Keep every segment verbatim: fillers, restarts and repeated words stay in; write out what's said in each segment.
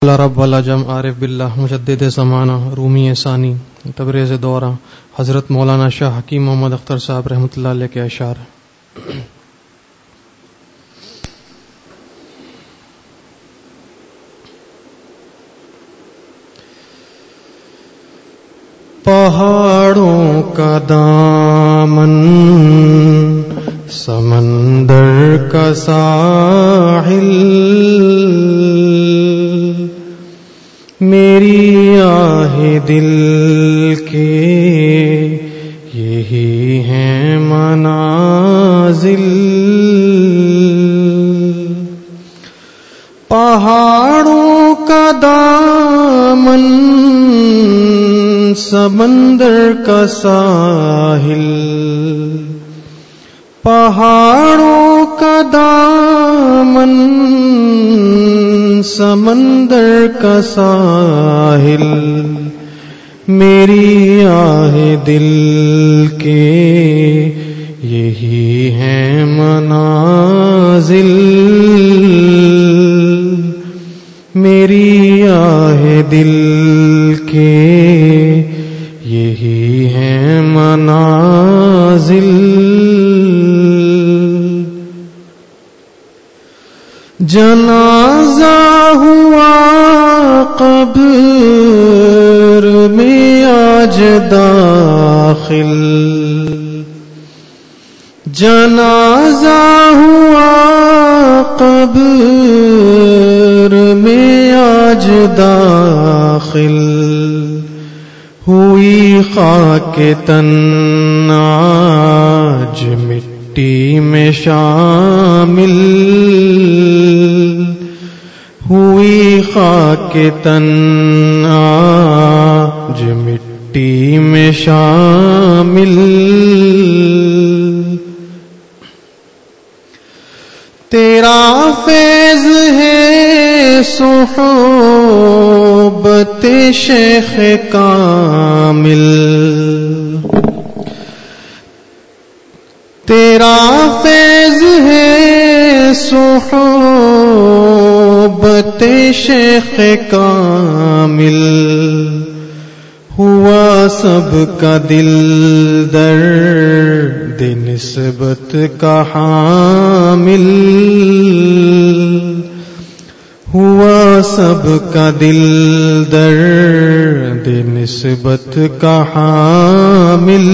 رب العجم عارف باللہ مجدد زمانہ رومی ثانی تبریز دورہ حضرت مولانا شاہ حکیم محمد اختر صاحب رحمۃ اللہ علیہ کے اشعار. پہاڑوں کا دامن سمندر کا ساحل میری آہ دل کے یہی ہیں منازل. پہاڑوں کا دامن سمندر کا ساحل پہاڑوں کا دامن سمندر کا ساحل میری آہ دل کے یہی ہیں منازل. میری آہ دل کے یہی ہیں منازل. جنازہ ہوا قبر میں آج داخل جنازہ ہوا قبر میں آج داخل ہوئی خاک تن آج مٹی میں شامل ہوئی خاک تن آج مٹی میں شامل. تیرا فیض ہے صحبت شیخ کامل تیرا فیض ہے صحبت شیخ کامل. ہوا سب کا دل درد نسبت کا حامل ہوا سب کا دل درد نسبت کا حامل.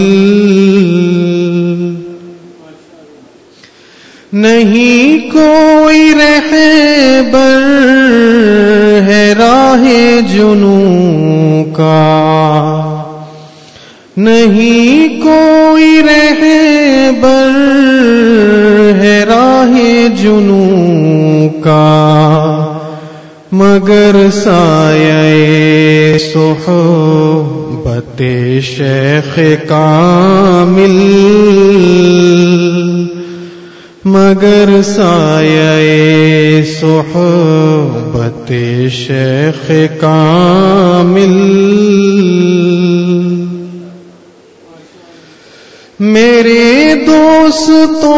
نہیں کوئی رہبر ہے راہ جنوں کا نہیں کوئی رہبر ہے راہ جنوں کا مگر سایہ صحبت شیخ کامل مگر سایہ صحبت شیخ کامل. میرے دوستوں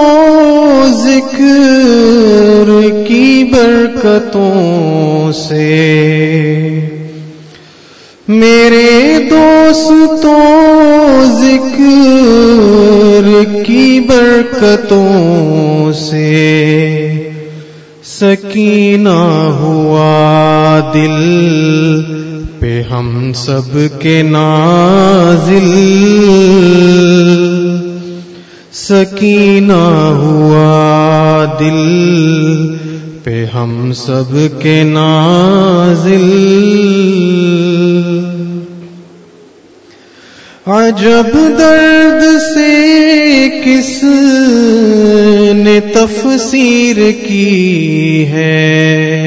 ذکر کی برکتوں سے میرے دوستوں ذکر کی برکتوں سے سکینہ ہوا دل پہ ہم سب کے نازل سکینہ ہوا دل پہ ہم سب کے نازل. عجب درد سے کس نے تفسیر کی ہے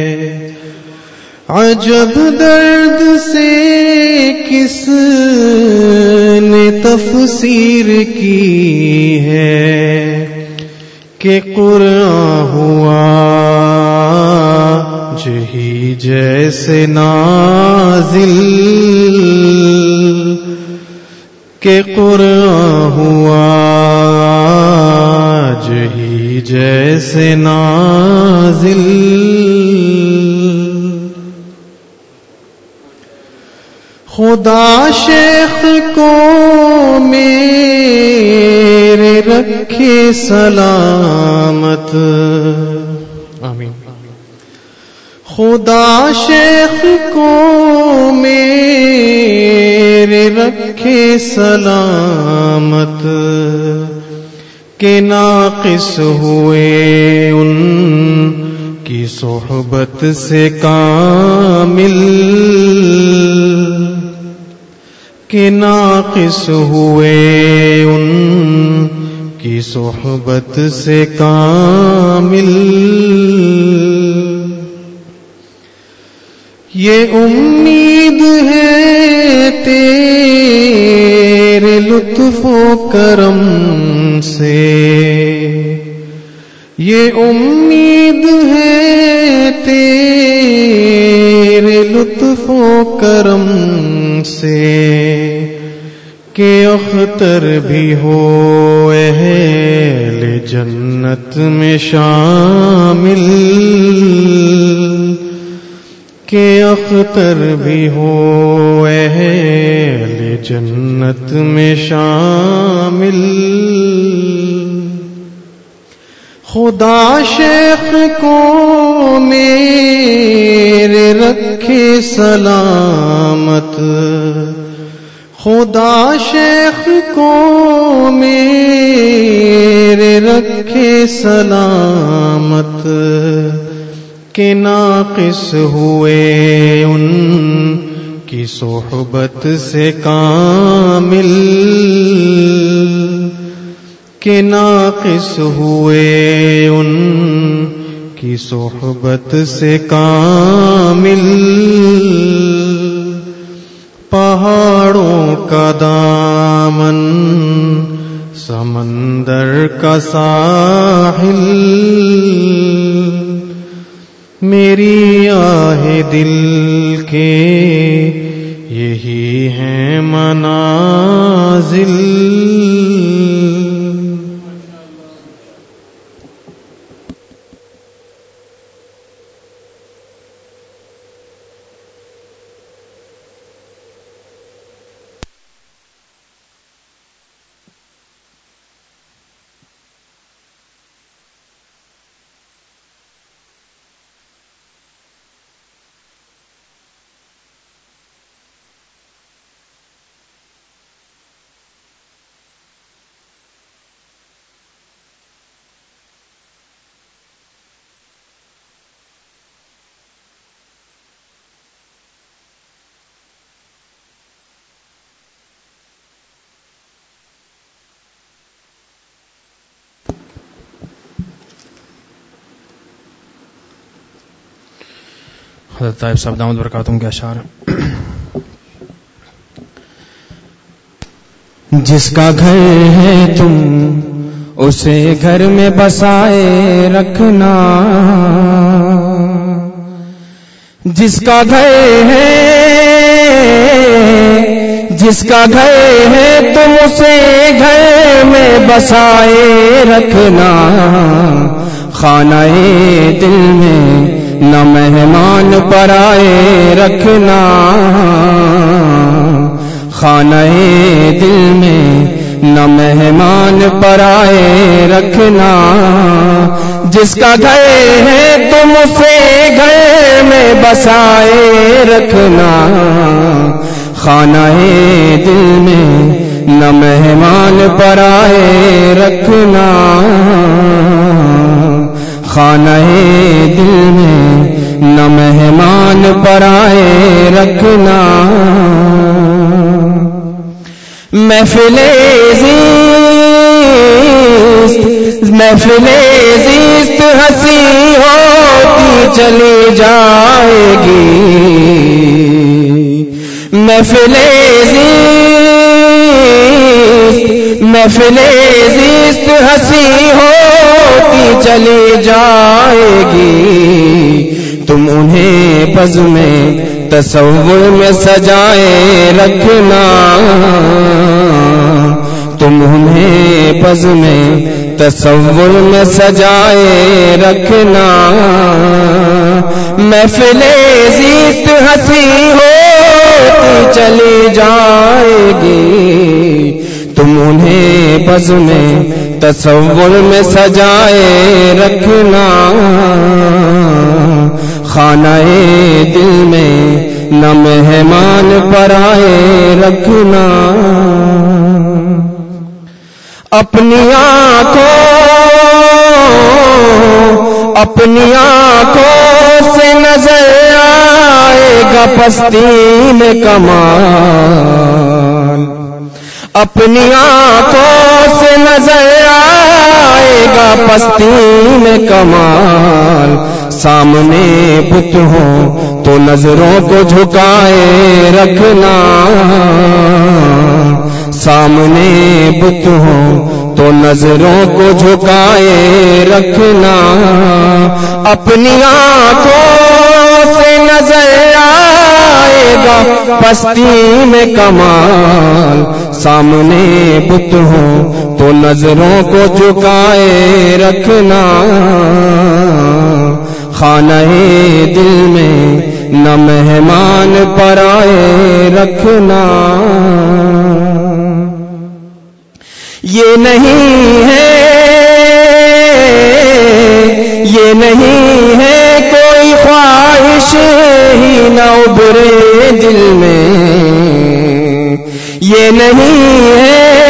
عجب درد سے کس نے تفسیر کی ہے کہ قرآن ہوا جہی جیسے نازل کہ قرآن ہوا جہی جیسے نازل. خدا شیخ کو میرے رکھے سلامت. آمین. خدا شیخ کو میرے رکھے سلامت کہ ناقص ہوئے ان کی صحبت سے کامل، کہ ناقص ہوئے ان کی صحبت سے کامل. یہ امید ہے تیرے لطف و کرم سے، یہ امید ہے تیرے لطف و کرم سے کہ اختر بھی ہو اہل جنت میں شامل، کہ اختر بھی ہو اہل جنت میں شامل. خدا شیخ کو میرے رکھے سلامت، خدا شیخ کو میرے رکھے سلامت کہ ناقص ہوئے ان کی صحبت سے کامل، کہ ناقص ہوئے ان کی صحبت سے کامل. پہاڑوں کا دامن سمندر کا ساحل، میری آہ دل کے یہی ہیں منازل. حضرت طائب صاحب دامت برکاتہم کے اشعار. جس کا گھر ہے تم اسے گھر میں بسائے رکھنا، جس کا گھر ہے جس کا گھر ہے تم اسے گھر میں بسائے رکھنا. خانہ دل میں نہ مہمان پرائے رکھنا، خانہ دل میں نہ مہمان پرائے رکھنا. جس کا گھر ہے تم اسے گھر میں بسائے رکھنا، خانہ دل میں نہ مہمان پرائے رکھنا، خانہ دل میں نہ مہمان پرائے رکھنا. محفل زیست محفل زیست ہنسی ہوتی چلی جائے گی، محفل زیست محفل زیست ہنسی ہوتی چلی جائے گی. تم انہیں بز میں تصور میں سجائے رکھنا، تم انہیں بز میں تصور میں سجائے رکھنا. محفل زیست ہنسی ہو ہوتی چلی جائے گی، تم انہیں بز میں تصور میں سجائے رکھنا، خانہ دل میں نہ مہمان پرائے رکھنا، اپنی آنکھوں اپنی آنکھوں سے نظر آئے گا پستی میں کمال، اپنی آنکھوں سے نظر آئے گا پستی میں کمال، سامنے بت ہوں تو نظروں کو جھکائے رکھنا، سامنے بت ہوں تو نظروں کو جھکائے رکھنا، اپنی آنکھوں سے نظر آئے گا پستی میں کمال، سامنے بت ہوں تو نظروں کو جھکائے رکھنا، خانہ دل میں نہ مہمان پرائے رکھنا، یہ نہیں ہے یہ نہیں ہے کوئی خواہش ہی نہ ابھرے دل میں، یہ نہیں ہے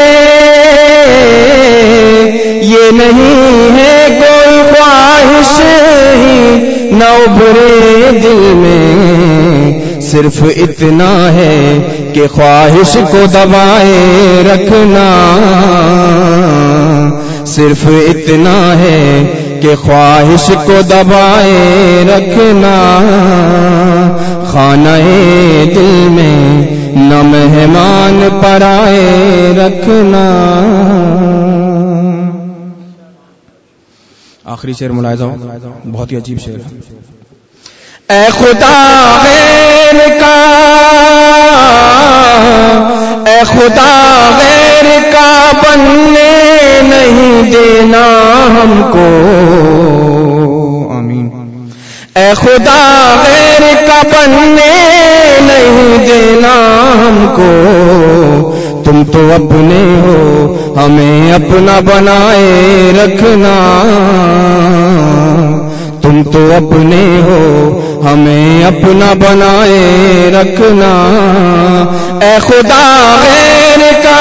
یہ نہیں ہے کوئی خواہش ہی نہ ابھرے دل میں، صرف اتنا ہے کہ خواہش کو دبائے رکھنا، صرف اتنا ہے کہ خواہش کو دبائے رکھنا، خانہ دل میں نہ مہمان پرائے رکھنا۔ آخری شعر ملاحظہ ہو، بہت ہی عجیب شعر ہے۔ اے خدا غیر کا اے خدا غیر کا بننے نہیں دینا ہم کو، آمین۔ اے خدا غیر کا بننے نہیں دینا ہم کو، تم تو اپنے ہو ہمیں اپنا بنائے رکھنا، تم تو اپنے ہو ہمیں اپنا بنائے رکھنا، اے خدا غیر کا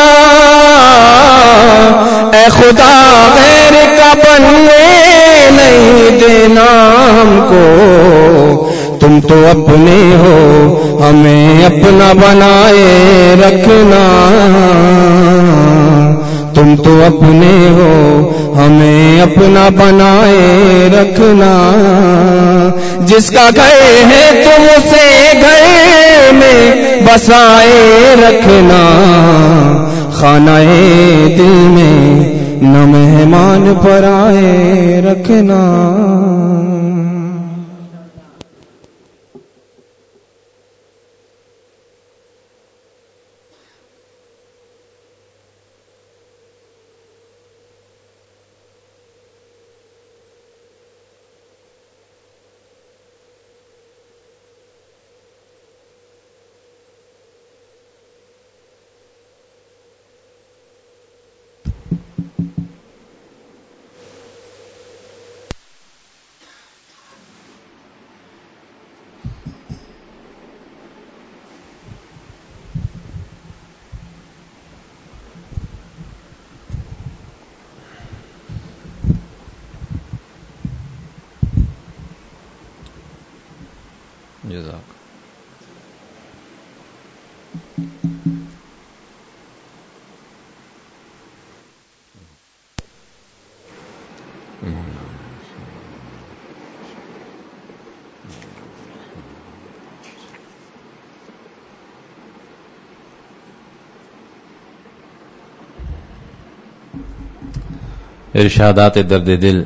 اے خدا غیر کا بننے نہیں دینا ہم کو، تم تو اپنے ہو ہمیں اپنا بنائے رکھنا، تم تو اپنے ہو ہمیں اپنا بنائے رکھنا، جس کا گھر ہے تم اسے گھر میں بسائے رکھنا، خانہ دل میں نہ مہمان پرائے رکھنا۔ جزاک ارشادات درد دل،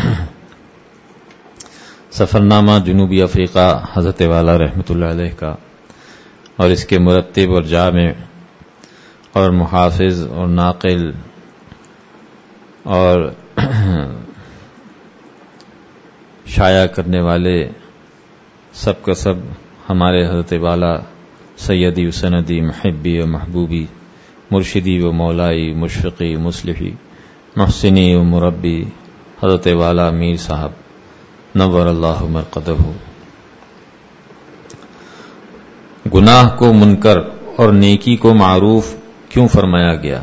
سفرنامہ جنوبی افریقہ حضرت والا رحمۃ اللہ علیہ کا، اور اس کے مرتب اور جامع اور محافظ اور ناقل اور شائع کرنے والے سب کا سب ہمارے حضرت والا سیدی و سندی محبی و محبوبی مرشدی و مولائی مشفقی مصلحی محسنی و مربی حضرت والا میر صاحب نور اللہ مرقدہ. گناہ کو منکر اور نیکی کو معروف کیوں فرمایا گیا؟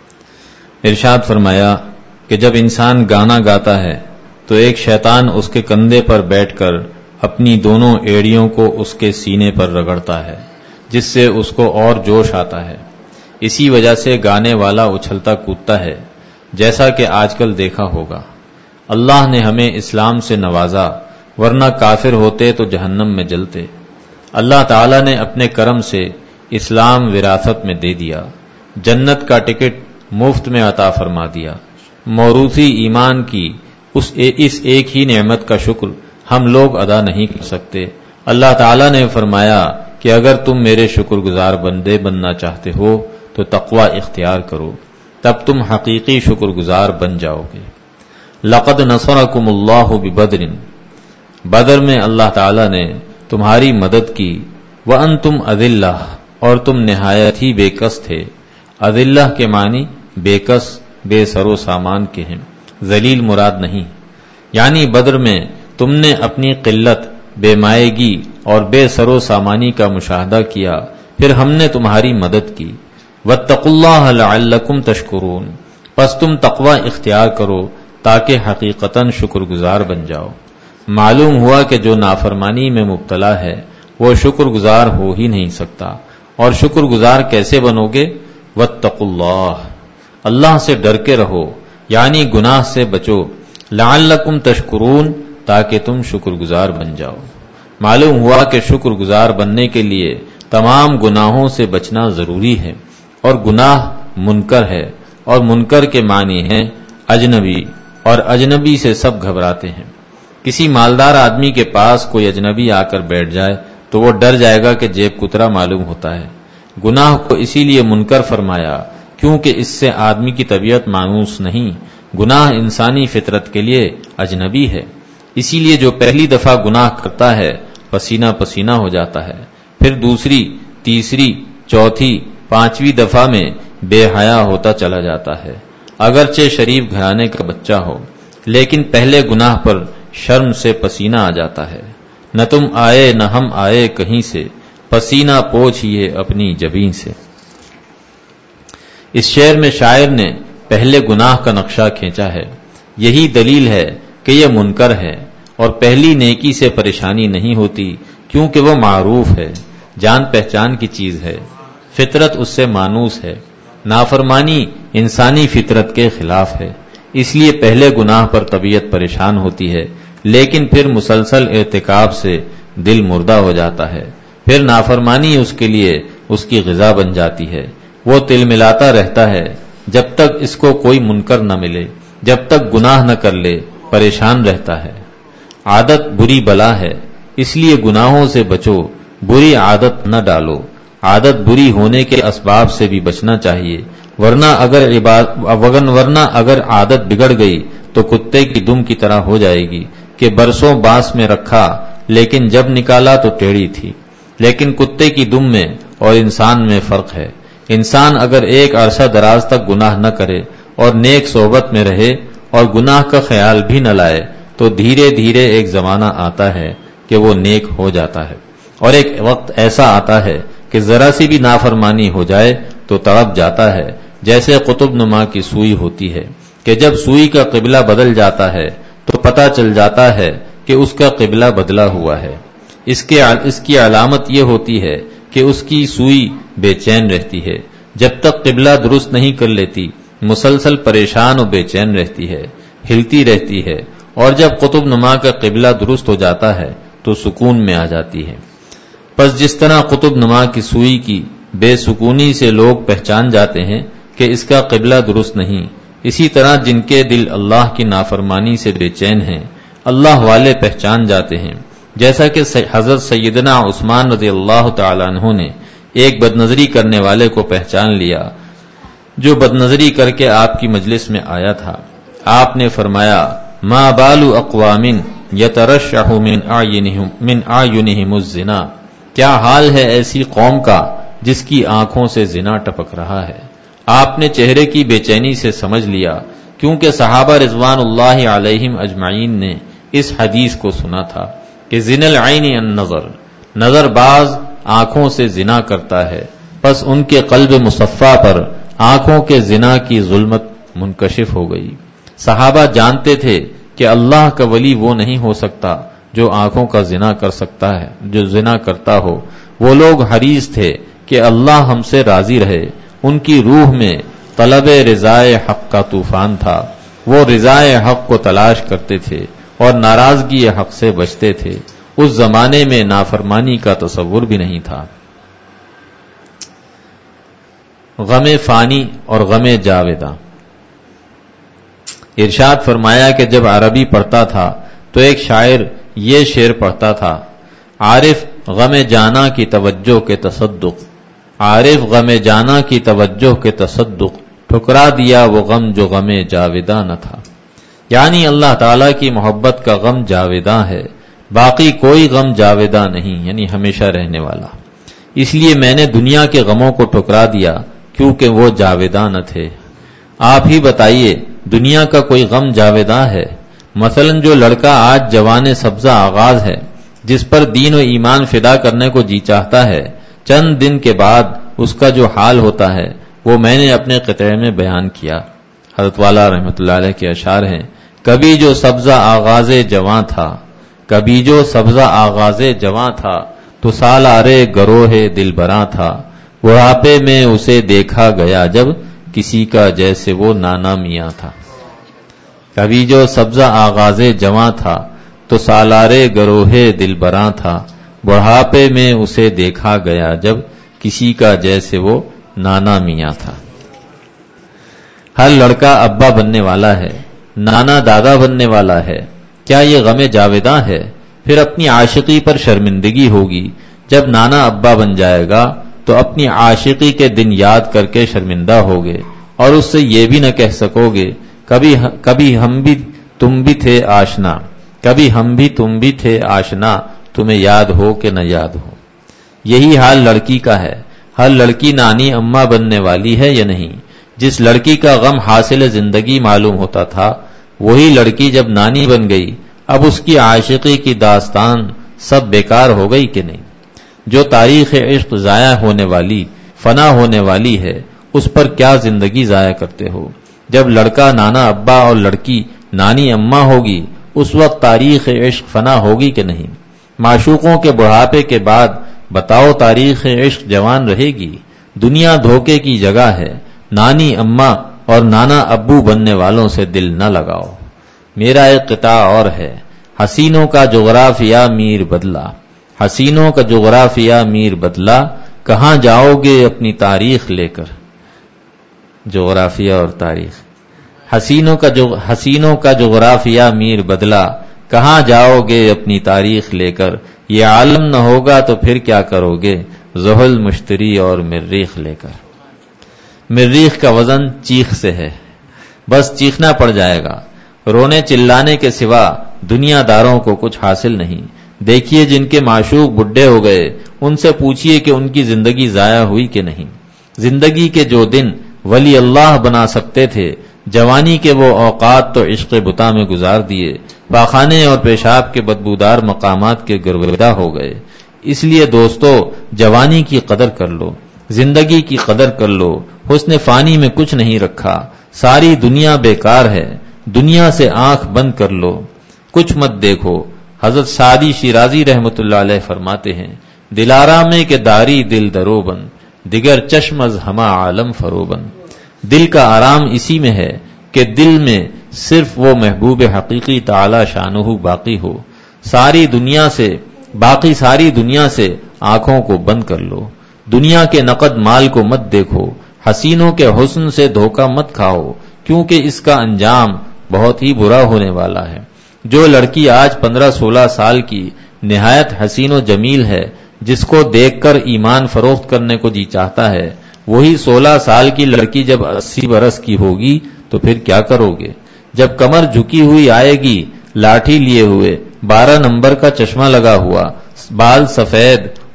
ارشاد فرمایا کہ جب انسان گانا گاتا ہے تو ایک شیطان اس کے کندھے پر بیٹھ کر اپنی دونوں ایڑیوں کو اس کے سینے پر رگڑتا ہے، جس سے اس کو اور جوش آتا ہے. اسی وجہ سے گانے والا اچھلتا کودتا ہے، جیسا کہ آج کل دیکھا ہوگا. اللہ نے ہمیں اسلام سے نوازا، ورنہ کافر ہوتے تو جہنم میں جلتے. اللہ تعالیٰ نے اپنے کرم سے اسلام وراثت میں دے دیا، جنت کا ٹکٹ مفت میں عطا فرما دیا. موروثی ایمان کی اس اس ایک ہی نعمت کا شکر ہم لوگ ادا نہیں کر سکتے. اللہ تعالیٰ نے فرمایا کہ اگر تم میرے شکر گزار بندے بننا چاہتے ہو تو تقوی اختیار کرو، تب تم حقیقی شکر گزار بن جاؤ گے. لقد نصرکم اللہ ببدر، بدر میں اللہ تعالیٰ نے تمہاری مدد کی. وانتم اذلہ، اور تم نہایت ہی بے کس تھے. اذلہ کے معنی بے کس، بے سر و سامان کے ہیں، ذلیل مراد نہیں. یعنی بدر میں تم نے اپنی قلت، بے مائگی اور بے سر و سامانی کا مشاہدہ کیا، پھر ہم نے تمہاری مدد کی. واتقوا اللہ لعلکم تشکرون، پس تم تقوی اختیار کرو تاکہ حقیقتاً شکر گزار بن جاؤ. معلوم ہوا کہ جو نافرمانی میں مبتلا ہے وہ شکر گزار ہو ہی نہیں سکتا. اور شکر گزار کیسے بنو گے؟ واتقوا اللہ، اللہ سے ڈر کے رہو، یعنی گناہ سے بچو. لعلکم تشکرون، تاکہ تم شکر گزار بن جاؤ. معلوم ہوا کہ شکر گزار بننے کے لیے تمام گناہوں سے بچنا ضروری ہے. اور گناہ منکر ہے، اور منکر کے معنی ہیں اجنبی، اور اجنبی سے سب گھبراتے ہیں. کسی مالدار آدمی کے پاس کوئی اجنبی آ کر بیٹھ جائے تو وہ ڈر جائے گا کہ جیب کترا معلوم ہوتا ہے. گناہ کو اسی لیے منکر فرمایا کیونکہ اس سے آدمی کی طبیعت مانوس نہیں. گناہ انسانی فطرت کے لیے اجنبی ہے. اسی لیے جو پہلی دفعہ گناہ کرتا ہے پسینہ پسینہ ہو جاتا ہے، پھر دوسری، تیسری، چوتھی، پانچویں دفعہ میں بے حیا ہوتا چلا جاتا ہے، اگرچہ شریف گھرانے کا بچہ ہو، لیکن پہلے گناہ پر شرم سے پسینہ آ جاتا ہے. نہ تم آئے نہ ہم آئے کہیں سے، پسینہ پوچھئے اپنی جبیں سے. اس شعر میں شاعر نے پہلے گناہ کا نقشہ کھینچا ہے. یہی دلیل ہے کہ یہ منکر ہے، اور پہلی نیکی سے پریشانی نہیں ہوتی کیونکہ وہ معروف ہے، جان پہچان کی چیز ہے، فطرت اس سے مانوس ہے. نافرمانی انسانی فطرت کے خلاف ہے، اس لیے پہلے گناہ پر طبیعت پریشان ہوتی ہے، لیکن پھر مسلسل ارتکاب سے دل مردہ ہو جاتا ہے. پھر نافرمانی اس کے لیے اس کی غذا بن جاتی ہے. وہ تل ملاتا رہتا ہے جب تک اس کو کوئی منکر نہ ملے، جب تک گناہ نہ کر لے پریشان رہتا ہے. عادت بری بلا ہے، اس لیے گناہوں سے بچو، بری عادت نہ ڈالو. عادت بری ہونے کے اسباب سے بھی بچنا چاہیے، ورنہ اگر عباد ورنہ اگر عادت بگڑ گئی تو کتے کی دم کی طرح ہو جائے گی کہ برسوں بانس میں رکھا لیکن جب نکالا تو ٹیڑھی تھی. لیکن کتے کی دم میں اور انسان میں فرق ہے. انسان اگر ایک عرصہ دراز تک گناہ نہ کرے اور نیک صحبت میں رہے اور گناہ کا خیال بھی نہ لائے تو دھیرے دھیرے ایک زمانہ آتا ہے کہ وہ نیک ہو جاتا ہے، اور ایک وقت ایسا آتا ہے کہ ذرا سی بھی نافرمانی ہو جائے تو تڑپ جاتا ہے، جیسے قطب نما کی سوئی ہوتی ہے کہ جب سوئی کا قبلہ بدل جاتا ہے تو پتہ چل جاتا ہے کہ اس کا قبلہ بدلا ہوا ہے. اس کے اس کی علامت یہ ہوتی ہے کہ اس کی سوئی بے چین رہتی ہے، جب تک قبلہ درست نہیں کر لیتی مسلسل پریشان و بے چین رہتی ہے، ہلتی رہتی ہے، اور جب قطب نما کا قبلہ درست ہو جاتا ہے تو سکون میں آ جاتی ہے. پس جس طرح قطب نما کی سوئی کی بے سکونی سے لوگ پہچان جاتے ہیں کہ اس کا قبلہ درست نہیں، اسی طرح جن کے دل اللہ کی نافرمانی سے بے چین ہیں اللہ والے پہچان جاتے ہیں. جیسا کہ حضرت سیدنا عثمان رضی اللہ تعالیٰ عنہ نے ایک بدنظری کرنے والے کو پہچان لیا جو بدنظری کر کے آپ کی مجلس میں آیا تھا. آپ نے فرمایا ما بال اقوام یترشح من اعینہم من اعینہم الزنا، کیا حال ہے ایسی قوم کا جس کی آنکھوں سے زنا ٹپک رہا ہے۔ آپ نے چہرے کی بے چینی سے سمجھ لیا، کیونکہ صحابہ رضوان اللہ علیہم اجمعین نے اس حدیث کو سنا تھا کہ زنا العین النظر، نظر باز آنکھوں سے زنا کرتا ہے، پس ان کے قلب مصفا پر آنکھوں کے زنا کی ظلمت منکشف ہو گئی۔ صحابہ جانتے تھے کہ اللہ کا ولی وہ نہیں ہو سکتا جو آنکھوں کا زنا کر سکتا ہے، جو زنا کرتا ہو۔ وہ لوگ حریص تھے کہ اللہ ہم سے راضی رہے، ان کی روح میں طلب رضائے حق کا طوفان تھا، وہ رضائے حق کو تلاش کرتے تھے اور ناراضگی حق سے بچتے تھے۔ اس زمانے میں نافرمانی کا تصور بھی نہیں تھا۔ غم فانی اور غم جاویداں۔ ارشاد فرمایا کہ جب عربی پڑھتا تھا تو ایک شاعر یہ شعر پڑھتا تھا، عارف غم جانا کی توجہ کے تصدق، عارف غم جانا کی توجہ کے تصدق، ٹھکرا دیا وہ غم جو غم جاویداں نہ تھا۔ یعنی اللہ تعالیٰ کی محبت کا غم جاویداں ہے، باقی کوئی غم جاویداں نہیں، یعنی ہمیشہ رہنے والا۔ اس لیے میں نے دنیا کے غموں کو ٹھکرا دیا کیونکہ وہ جاویداں نہ تھے۔ آپ ہی بتائیے دنیا کا کوئی غم جاویداں ہے؟ مثلا جو لڑکا آج جوان سبزہ آغاز ہے، جس پر دین و ایمان فدا کرنے کو جی چاہتا ہے، چند دن کے بعد اس کا جو حال ہوتا ہے وہ میں نے اپنے قطعے میں بیان کیا۔ حضرت والا رحمۃ اللہ علیہ کے اشعار ہیں، کبھی جو سبزہ آغاز جواں تھا، کبھی جو سبزہ آغاز جواں تھا، تو سالارے گروہ دلبراں تھا، بڑھاپے میں اسے دیکھا گیا جب کسی کا جیسے وہ نانا میاں تھا۔ کبھی جو سبزہ آغاز جواں تھا تو سالارے گروہ دلبراں تھا، بڑھاپے میں اسے دیکھا گیا جب کسی کا جیسے وہ نانا میاں تھا۔ ہر لڑکا ابا بننے والا ہے، نانا دادا بننے والا ہے، کیا یہ غم جاویداں ہے؟ پھر اپنی عاشقی پر شرمندگی ہوگی، جب نانا ابا بن جائے گا تو اپنی عاشقی کے دن یاد کر کے شرمندہ ہوگے اور اس سے یہ بھی نہ کہہ سکو گے کبھی کبھی ہم بھی تم بھی تھے آشنا، کبھی ہم بھی تم بھی تھے آشنا، تمہیں یاد ہو کہ نہ یاد ہو۔ یہی حال لڑکی کا ہے۔ ہر لڑکی نانی اماں بننے والی ہے یا نہیں؟ جس لڑکی کا غم حاصل زندگی معلوم ہوتا تھا، وہی لڑکی جب نانی بن گئی، اب اس کی عاشقی کی داستان سب بیکار ہو گئی کہ نہیں؟ جو تاریخ عشق ضائع ہونے والی، فنا ہونے والی ہے، اس پر کیا زندگی ضائع کرتے ہو؟ جب لڑکا نانا ابا اور لڑکی نانی اماں ہوگی، اس وقت تاریخ عشق فنا ہوگی کہ نہیں؟ معشوقوں کے بڑھاپے کے بعد بتاؤ تاریخ عشق جوان رہے گی؟ دنیا دھوکے کی جگہ ہے، نانی اماں اور نانا ابو بننے والوں سے دل نہ لگاؤ۔ میرا ایک قطعہ اور ہے، حسینوں کا جغرافیہ میر بدلا، حسینوں کا جغرافیہ میر بدلا، کہاں جاؤ گے اپنی تاریخ لے کر؟ جغرافیہ اور تاریخ، حسینوں کا جو حسینوں کا جغرافیہ میر بدلا، کہاں جاؤ گے اپنی تاریخ لے کر؟ یہ عالم نہ ہوگا تو پھر کیا کرو گے زحل مشتری اور مریخ لے کر؟ مریخ کا وزن چیخ سے ہے، بس چیخنا پڑ جائے گا، رونے چلانے کے سوا دنیا داروں کو کچھ حاصل نہیں۔ دیکھیے جن کے معشوق بڈھے ہو گئے، ان سے پوچھئے کہ ان کی زندگی ضائع ہوئی کہ نہیں۔ زندگی کے جو دن ولی اللہ بنا سکتے تھے، جوانی کے وہ اوقات تو عشق بتا میں گزار دیے، پاخانے اور پیشاب کے بدبودار مقامات کے گرویدہ ہو گئے۔ اس لیے دوستو جوانی کی قدر کر لو، زندگی کی قدر کر لو، حسن فانی میں کچھ نہیں رکھا، ساری دنیا بیکار ہے، دنیا سے آنکھ بند کر لو، کچھ مت دیکھو۔ حضرت سعدی شیرازی رحمت اللہ علیہ فرماتے ہیں، دلارا میں کہ داری دل دروبن، دیگر چشم از ہما عالم فروبن۔ دل کا آرام اسی میں ہے کہ دل میں صرف وہ محبوب حقیقی تعالی شانہ باقی ہو، ساری دنیا سے باقی ساری دنیا سے آنکھوں کو بند کر لو، دنیا کے نقد مال کو مت دیکھو، حسینوں کے حسن سے دھوکہ مت کھاؤ، کیونکہ اس کا انجام بہت ہی برا ہونے والا ہے۔ جو لڑکی آج پندرہ سولہ سال کی نہایت حسین و جمیل ہے، جس کو دیکھ کر ایمان فروخت کرنے کو جی چاہتا ہے، وہی سولہ سال کی لڑکی جب اسی برس کی ہوگی تو پھر کیا کرو گے؟ جب کمر جھکی ہوئی آئے گی، لاٹھی لیے ہوئے، بارہ نمبر کا چشمہ لگا ہوا، بال سفید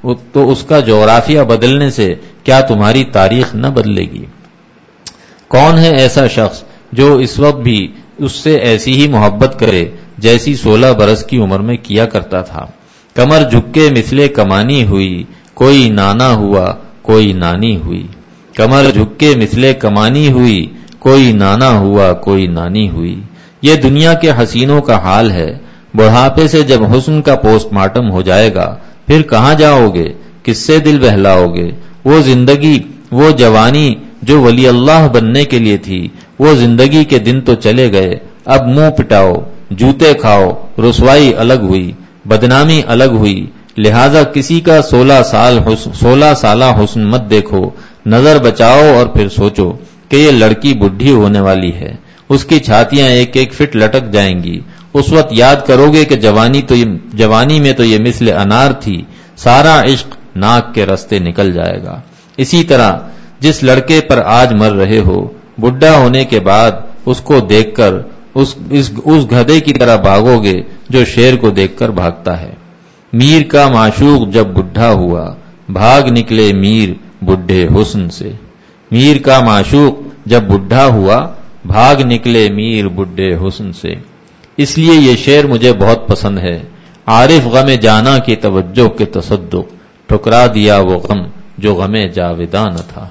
تو اس کا جغرافیہ بدلنے سے کیا تمہاری تاریخ نہ بدلے گی؟ کون ہے ایسا شخص جو اس وقت بھی اس سے ایسی ہی محبت کرے جیسی سولہ برس کی عمر میں کیا کرتا تھا؟ کمر جھکے مثلے کمانی ہوئی، کوئی نانا ہوا کوئی نانی ہوئی۔ کمر جھکے مثلے کمانی ہوئی، کوئی نانا ہوا کوئی نانی ہوئی۔ یہ دنیا کے حسینوں کا حال ہے۔ بڑھاپے سے جب حسن کا پوسٹ مارٹم ہو جائے گا پھر کہاں جاؤ گے؟ کس سے دل بہلاؤ گے؟ وہ زندگی، وہ جوانی جو ولی اللہ بننے کے لیے تھی، وہ زندگی کے دن تو چلے گئے۔ اب منہ پٹاؤ، جوتے کھاؤ، رسوائی الگ ہوئی، بدنامی الگ ہوئی۔ لہذا کسی کا سولہ سال حسن سولہ سالہ حسن مت دیکھو، نظر بچاؤ اور پھر سوچو کہ یہ لڑکی بڈھی ہونے والی ہے، اس کی چھاتیاں ایک ایک فٹ لٹک جائیں گی۔ اس وقت یاد کرو گے کہ جوانی تو یہ جوانی میں تو یہ مثل انار تھی، سارا عشق ناک کے رستے نکل جائے گا۔ اسی طرح جس لڑکے پر آج مر رہے ہو، بڈھا ہونے کے بعد اس کو دیکھ کر اس اس, اس گدھے کی طرح بھاگو گے جو شیر کو دیکھ کر بھاگتا ہے۔ میر کا معشوق جب بڈھا ہوا، بھاگ نکلے میر بڈھے حسن سے۔ میر کا معشوق جب بڈھا ہوا، بھاگ نکلے میر بڈھے حسن سے۔ اس لیے یہ شعر مجھے بہت پسند ہے۔ عارف غم جانا کی توجہ کے تصدق، ٹھکرا دیا وہ غم جو غم جاویداں نہ تھا۔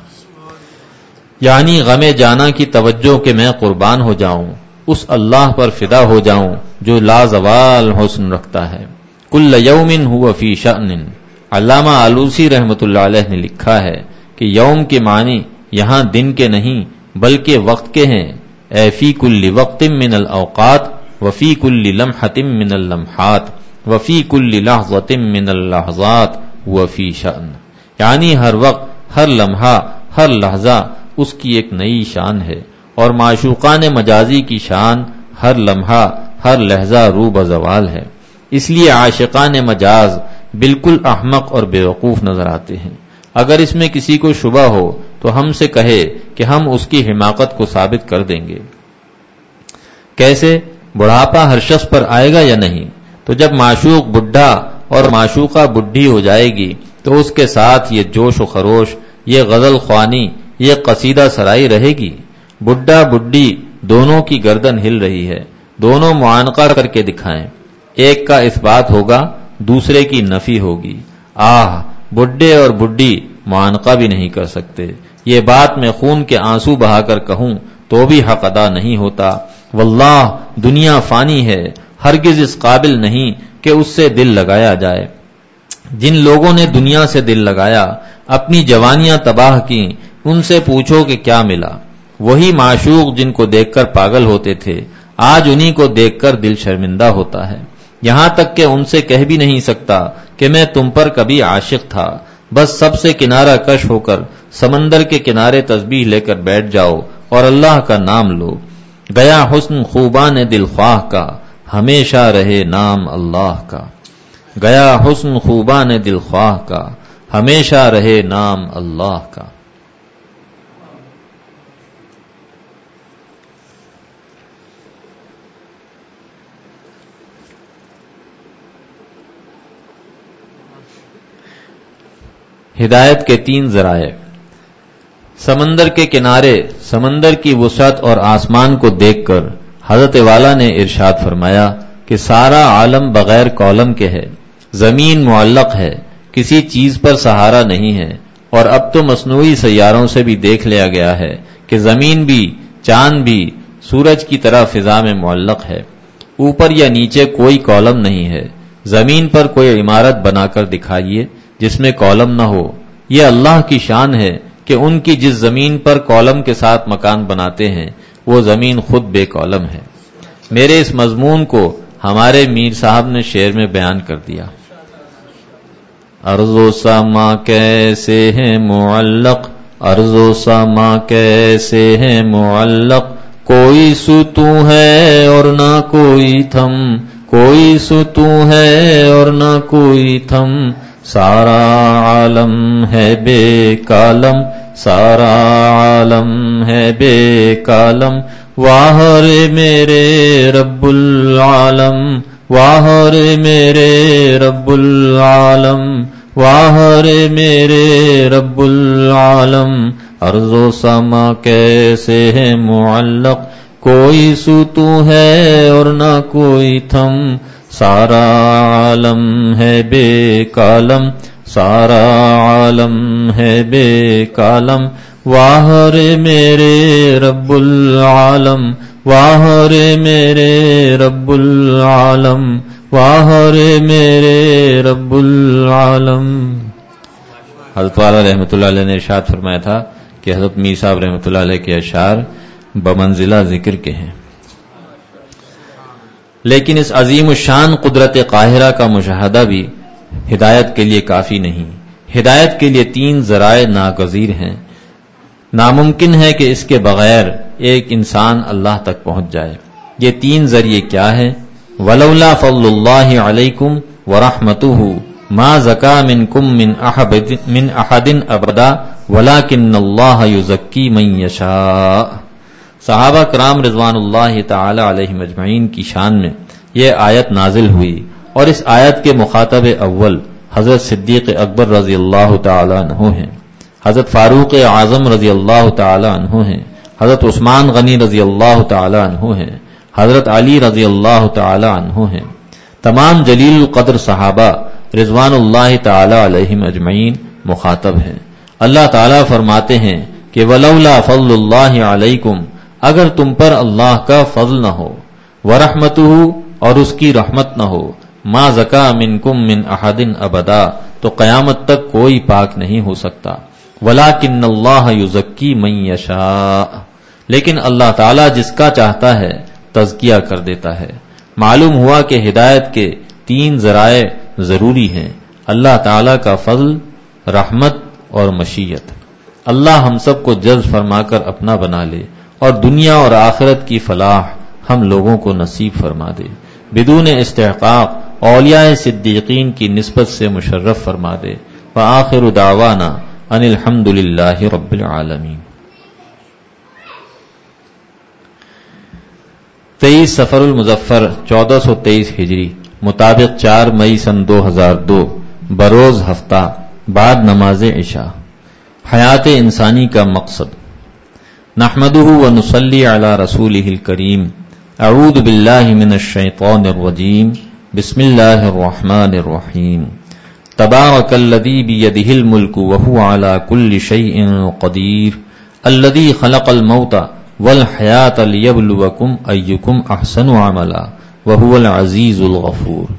یعنی غم جانا کی توجہ کہ میں قربان ہو جاؤں، اس اللہ پر فدا ہو جاؤں جو لازوال حسن رکھتا ہے۔ کل یوم ہوا فی شأن، علامہ آلوسی رحمۃ اللہ علیہ نے لکھا ہے کہ یوم کے معنی یہاں دن کے نہیں بلکہ وقت کے ہیں۔ اے فی کل وقت من الاوقات وفی کل لمحۃ من اللمحات وفی کل لحظۃ من اللحظات وفی شأن، یعنی ہر وقت، ہر لمحہ، ہر لحظہ اس کی ایک نئی شان ہے، اور معشوقان مجازی کی شان ہر لمحہ، ہر لحظہ رو بزوال ہے۔ اس لیے عاشقان مجاز بالکل احمق اور بیوقوف نظر آتے ہیں۔ اگر اس میں کسی کو شبہ ہو تو ہم سے کہے کہ ہم اس کی حماقت کو ثابت کر دیں گے۔ کیسے؟ بڑھاپا ہر شخص پر آئے گا یا نہیں؟ تو جب معشوق بڈھا اور معشوقہ بڈھی ہو جائے گی تو اس کے ساتھ یہ جوش و خروش، یہ غزل خوانی، یہ قصیدہ سرائی رہے گی۔ بڈھا بڈھی دونوں کی گردن ہل رہی ہے، دونوں معانقہ کر کے دکھائیں، ایک کا اثبات ہوگا دوسرے کی نفی ہوگی۔ آہ، بڈھے اور بڈھی معانقہ بھی نہیں کر سکتے۔ یہ بات میں خون کے آنسو بہا کر کہوں تو بھی حق ادا نہیں ہوتا۔ واللہ دنیا فانی ہے، ہرگز اس قابل نہیں کہ اس سے دل لگایا جائے۔ جن لوگوں نے دنیا سے دل لگایا، اپنی جوانیاں تباہ کی، ان سے پوچھو کہ کیا ملا۔ وہی معشوق جن کو دیکھ کر پاگل ہوتے تھے، آج انہی کو دیکھ کر دل شرمندہ ہوتا ہے، یہاں تک کہ ان سے کہہ بھی نہیں سکتا کہ میں تم پر کبھی عاشق تھا۔ بس سب سے کنارہ کش ہو کر سمندر کے کنارے تسبیح لے کر بیٹھ جاؤ اور اللہ کا نام لو۔ گیا حسن خوبان دل خواہ کا، ہمیشہ رہے نام اللہ کا۔ گیا حسن خوبان دل خواہ کا، ہمیشہ رہے نام اللہ کا۔ ہدایت کے تین ذرائع۔ سمندر کے کنارے، سمندر کی وسعت اور آسمان کو دیکھ کر حضرت والا نے ارشاد فرمایا کہ سارا عالم بغیر کالم کے ہے، زمین معلق ہے، کسی چیز پر سہارا نہیں ہے، اور اب تو مصنوعی سیاروں سے بھی دیکھ لیا گیا ہے کہ زمین بھی، چاند بھی سورج کی طرح فضا میں معلق ہے۔ اوپر یا نیچے کوئی کالم نہیں ہے۔ زمین پر کوئی عمارت بنا کر دکھائیے جس میں کالم نہ ہو۔ یہ اللہ کی شان ہے کہ ان کی جس زمین پر کالم کے ساتھ مکان بناتے ہیں وہ زمین خود بے کالم ہے۔ میرے اس مضمون کو ہمارے میر صاحب نے شعر میں بیان کر دیا۔ ارض و سما کیسے ہیں معلق، ارض و سما کیسے ہیں معلق، کوئی ستون ہے اور نہ کوئی تھم، کوئی ستون ہے اور نہ کوئی تھم، سارا عالم ہے بے کالم، سارا عالم ہے بے کالم، واہ رے میرے رب العالم، واہ رے میرے رب العالم، واہ رے میرے رب العالم، ارض و سما کیسے ہے معلق، کوئی ستو ہے اور نہ کوئی تھم، سارا عالم ہے بے کالم، سارا عالم ہے بے کالم، واہ رے میرے رب العالم، واہ رے میرے رب العالم، واہ رے میرے رب العالم۔ حضرت والا رحمۃ اللہ علیہ نے ارشاد فرمایا تھا کہ حضرت میر صاحب رحمۃ اللہ علیہ کے اشعار بمنزلہ ذکر کے ہیں، لیکن اس عظیم الشان قدرت قاہرہ کا مشاہدہ بھی ہدایت کے لیے کافی نہیں۔ ہدایت کے لیے تین ذرائع ناگزیر ہیں، ناممکن ہے کہ اس کے بغیر ایک انسان اللہ تک پہنچ جائے۔ یہ تین ذریعے کیا ہیں؟ ولولا فضل اللہ علیکم ورحمتہ ما زکا منکم من احد من احد ابدا ولکن اللہ یزکی من یشاء۔ صحابہ کرام رضوان اللہ تعالی علیہم اجمعین کی شان میں یہ آیت نازل ہوئی، اور اس آیت کے مخاطب اول حضرت صدیق اکبر رضی اللہ تعالی عنہ ہیں، حضرت فاروق اعظم رضی اللہ تعالی عنہ ہیں، حضرت عثمان غنی رضی اللہ تعالی عنہ ہیں، حضرت علی رضی اللہ تعالی عنہ ہیں۔ تمام جلیل القدر صحابہ رضوان اللہ تعالی علیہم اجمعین مخاطب ہیں۔ اللہ تعالیٰ فرماتے ہیں کہ ولولا فضل اللہ علیکم، اگر تم پر اللہ کا فضل نہ ہو، ورحمتہ اور اس کی رحمت نہ ہو، ما زکا منکم من احد ابدا تو قیامت تک کوئی پاک نہیں ہو سکتا، ولکن اللہ یزکی من یشاء، لیکن اللہ تعالیٰ جس کا چاہتا ہے تزکیہ کر دیتا ہے۔ معلوم ہوا کہ ہدایت کے تین ذرائع ضروری ہیں، اللہ تعالیٰ کا فضل، رحمت اور مشیت۔ اللہ ہم سب کو جذب فرما کر اپنا بنا لے اور دنیا اور آخرت کی فلاح ہم لوگوں کو نصیب فرما دے، بدون استحقاق اولیاء صدیقین کی نسبت سے مشرف فرما دے۔ وآخر دعوانا ان الحمد للہ رب العالمین۔ تیئیس سفر المظفر چودہ سو تیئیس ہجری مطابق چار مئی سن دو ہزار دو بروز ہفتہ بعد نماز عشاء۔ حیات انسانی کا مقصد۔ نحمدہ ونصلی علی رسولہ الکریم۔ اعوذ باللہ من الشیطان الرجیم، بسم اللہ الرحمن الرحیم۔ تبارک الذی بیدہ الملک وہو علی کل شیء قدیر، الذی خلق الموت والحیات لیبلوکم ایکم احسن عملا وہو العزیز الغفور۔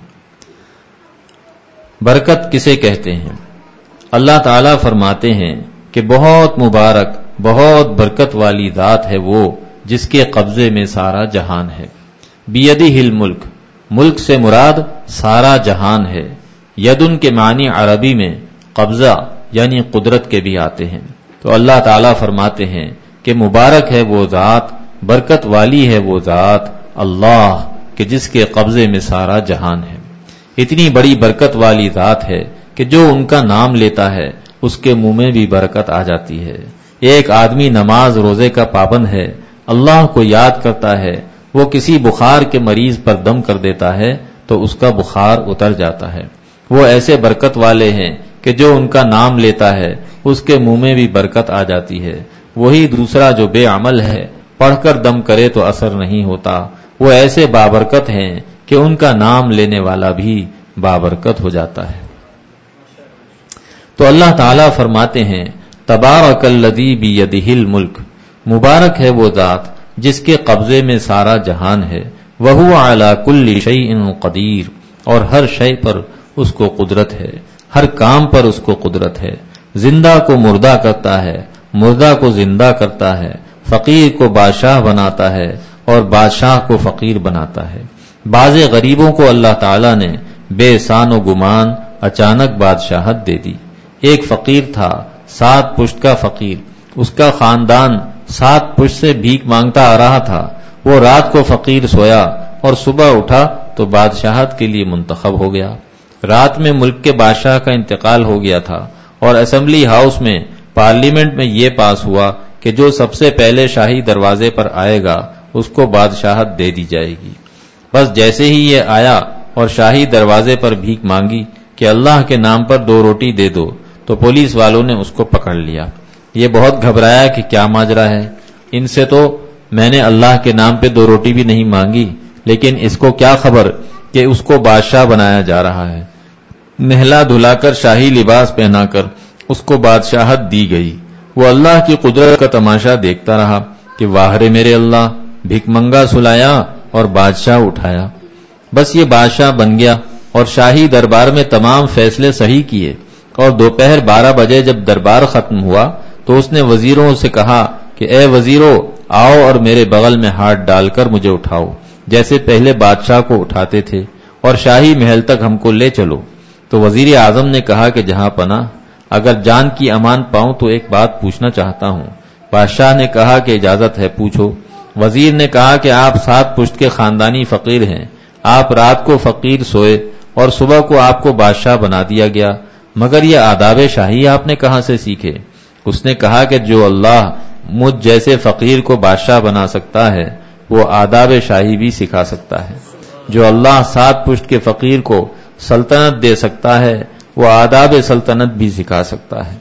برکت کسے کہتے ہیں؟ اللہ تعالیٰ فرماتے ہیں کہ بہت مبارک، بہت برکت والی ذات ہے وہ جس کے قبضے میں سارا جہان ہے۔ بیدہ الملک، ملک سے مراد سارا جہان ہے۔ یدن کے معنی عربی میں قبضہ یعنی قدرت کے بھی آتے ہیں۔ تو اللہ تعالیٰ فرماتے ہیں کہ مبارک ہے وہ ذات، برکت والی ہے وہ ذات اللہ کہ جس کے قبضے میں سارا جہان ہے۔ اتنی بڑی برکت والی ذات ہے کہ جو ان کا نام لیتا ہے اس کے منہ میں بھی برکت آ جاتی ہے۔ ایک آدمی نماز روزے کا پابند ہے، اللہ کو یاد کرتا ہے، وہ کسی بخار کے مریض پر دم کر دیتا ہے تو اس کا بخار اتر جاتا ہے۔ وہ ایسے برکت والے ہیں کہ جو ان کا نام لیتا ہے اس کے منہ میں بھی برکت آ جاتی ہے۔ وہی دوسرا جو بے عمل ہے، پڑھ کر دم کرے تو اثر نہیں ہوتا، وہ ایسے بابرکت ہیں کہ ان کا نام لینے والا بھی بابرکت ہو جاتا ہے۔ تو اللہ تعالیٰ فرماتے ہیں تبارک الذی بیدہ الملک، مبارک ہے وہ ذات جس کے قبضے میں سارا جہان ہے، وہو علی کل شیء قدیر، اور ہر شے پر اس کو قدرت ہے، ہر کام پر اس کو قدرت ہے۔ زندہ کو مردہ کرتا ہے، مردہ کو زندہ کرتا ہے، فقیر کو بادشاہ بناتا ہے اور بادشاہ کو فقیر بناتا ہے۔ بعض غریبوں کو اللہ تعالیٰ نے بے سان و گمان اچانک بادشاہت دے دی۔ ایک فقیر تھا، سات پشت کا فقیر، اس کا خاندان سات پشت سے بھیک مانگتا آ رہا تھا۔ وہ رات کو فقیر سویا اور صبح اٹھا تو بادشاہت کے لیے منتخب ہو گیا۔ رات میں ملک کے بادشاہ کا انتقال ہو گیا تھا اور اسمبلی ہاؤس میں پارلیمنٹ میں یہ پاس ہوا کہ جو سب سے پہلے شاہی دروازے پر آئے گا اس کو بادشاہت دے دی جائے گی۔ بس جیسے ہی یہ آیا اور شاہی دروازے پر بھیک مانگی کہ اللہ کے نام پر دو روٹی دے دو، تو پولیس والوں نے اس کو پکڑ لیا۔ یہ بہت گھبرایا کہ کیا ماجرا ہے، ان سے تو میں نے اللہ کے نام پہ دو روٹی بھی نہیں مانگی، لیکن اس کو کیا خبر کہ اس کو بادشاہ بنایا جا رہا ہے۔ نہلا دھلا کر شاہی لباس پہنا کر اس کو بادشاہت دی گئی۔ وہ اللہ کی قدرت کا تماشا دیکھتا رہا کہ واہ رے میرے اللہ، بھیک منگا سلایا اور بادشاہ اٹھایا۔ بس یہ بادشاہ بن گیا اور شاہی دربار میں تمام فیصلے صحیح کیے، اور دوپہر بارہ بجے جب دربار ختم ہوا تو اس نے وزیروں سے کہا کہ اے وزیروں، آؤ اور میرے بغل میں ہاتھ ڈال کر مجھے اٹھاؤ، جیسے پہلے بادشاہ کو اٹھاتے تھے، اور شاہی محل تک ہم کو لے چلو۔ تو وزیر اعظم نے کہا کہ جہاں پناہ، اگر جان کی امان پاؤں تو ایک بات پوچھنا چاہتا ہوں۔ بادشاہ نے کہا کہ اجازت ہے، پوچھو۔ وزیر نے کہا کہ آپ سات پشت کے خاندانی فقیر ہیں، آپ رات کو فقیر سوئے اور صبح کو آپ کو بادشاہ بنا دیا گیا، مگر یہ آداب شاہی آپ نے کہاں سے سیکھے؟ اس نے کہا کہ جو اللہ مجھ جیسے فقیر کو بادشاہ بنا سکتا ہے وہ آداب شاہی بھی سکھا سکتا ہے۔ جو اللہ سات پشت کے فقیر کو سلطنت دے سکتا ہے وہ آداب سلطنت بھی سکھا سکتا ہے۔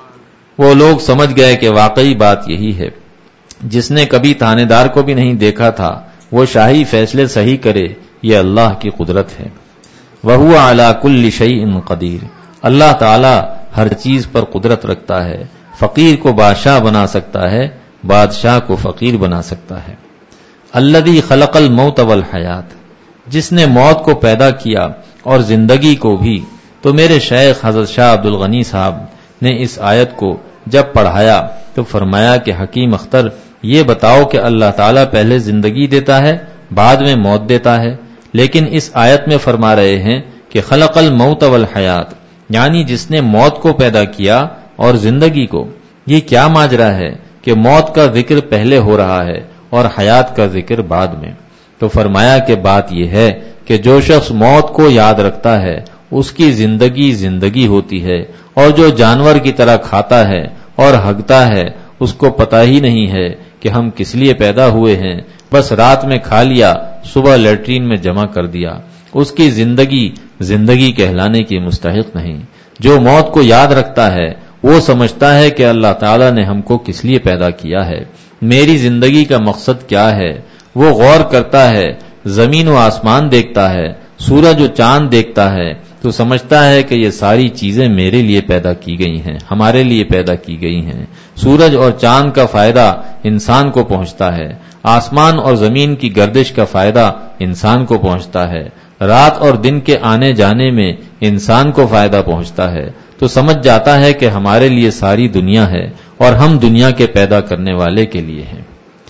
وہ لوگ سمجھ گئے کہ واقعی بات یہی ہے۔ جس نے کبھی تانے دار کو بھی نہیں دیکھا تھا وہ شاہی فیصلے صحیح کرے، یہ اللہ کی قدرت ہے۔ وَهُوَ عَلَى كُلِّ شَيْءٍ قَدِيرٌ، اللہ تعالی ہر چیز پر قدرت رکھتا ہے، فقیر کو بادشاہ بنا سکتا ہے، بادشاہ کو فقیر بنا سکتا ہے۔ الذی خلق الموت والحیات، جس نے موت کو پیدا کیا اور زندگی کو بھی۔ تو میرے شیخ حضرت شاہ عبد الغنی صاحب نے اس آیت کو جب پڑھایا تو فرمایا کہ حکیم اختر یہ بتاؤ کہ اللہ تعالیٰ پہلے زندگی دیتا ہے بعد میں موت دیتا ہے، لیکن اس آیت میں فرما رہے ہیں کہ خلق الموت والحیات، یعنی جس نے موت کو پیدا کیا اور زندگی کو۔ یہ کیا ماجرا ہے کہ موت کا ذکر پہلے ہو رہا ہے اور حیات کا ذکر بعد میں؟ تو فرمایا کہ بات یہ ہے کہ جو شخص موت کو یاد رکھتا ہے اس کی زندگی زندگی ہوتی ہے، اور جو جانور کی طرح کھاتا ہے اور ہگتا ہے اس کو پتہ ہی نہیں ہے کہ ہم کس لیے پیدا ہوئے ہیں، بس رات میں کھا لیا، صبح لیٹرین میں جمع کر دیا، اس کی زندگی زندگی کہلانے کی مستحق نہیں۔ جو موت کو یاد رکھتا ہے وہ سمجھتا ہے کہ اللہ تعالیٰ نے ہم کو کس لیے پیدا کیا ہے، میری زندگی کا مقصد کیا ہے۔ وہ غور کرتا ہے، زمین و آسمان دیکھتا ہے، سورج و چاند دیکھتا ہے، تو سمجھتا ہے کہ یہ ساری چیزیں میرے لیے پیدا کی گئی ہیں، ہمارے لیے پیدا کی گئی ہیں۔ سورج اور چاند کا فائدہ انسان کو پہنچتا ہے، آسمان اور زمین کی گردش کا فائدہ انسان کو پہنچتا ہے، رات اور دن کے آنے جانے میں انسان کو فائدہ پہنچتا ہے۔ تو سمجھ جاتا ہے کہ ہمارے لیے ساری دنیا ہے اور ہم دنیا کے پیدا کرنے والے کے لیے ہیں۔